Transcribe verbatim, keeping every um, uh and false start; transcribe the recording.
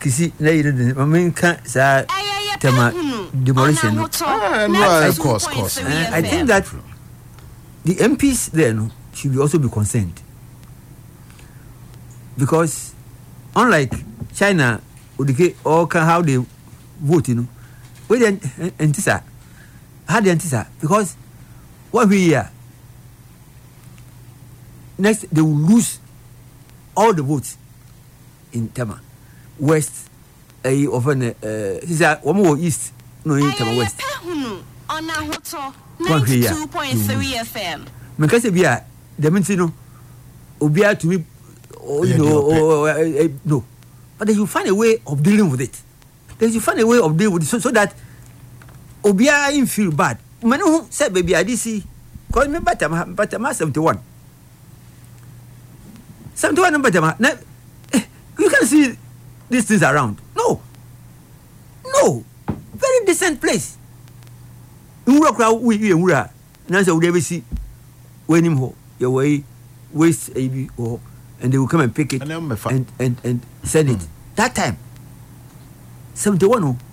kisi na yire de mamen ka sa tema demolition no. Ah, no, of course, of course. Uh, I think that the M Ps there no should also be concerned, because unlike China, or how they vote, you know, we then antisa, how they antisa, because what we hear next they will lose all the votes in Tema West. Uh, often, uh, he said, one more East, no, in Tema West. On a hotel ninety-two point three F M. Because if you are the Mentino, Obia to me, you know, no. But they should find a way of dealing with it. They should find a way of dealing with it so, so that Obia in feel bad. Manu said, baby, I did see, call me Batama, Batama seventy-one. seventy-one Batama. Now, you can see these things around. No. No. Very decent place. Ura crowd we ura. Nansa would ever see when him ho your way waste A B or and they will come and pick it and and, and, and send it. Mm. That time seventy-one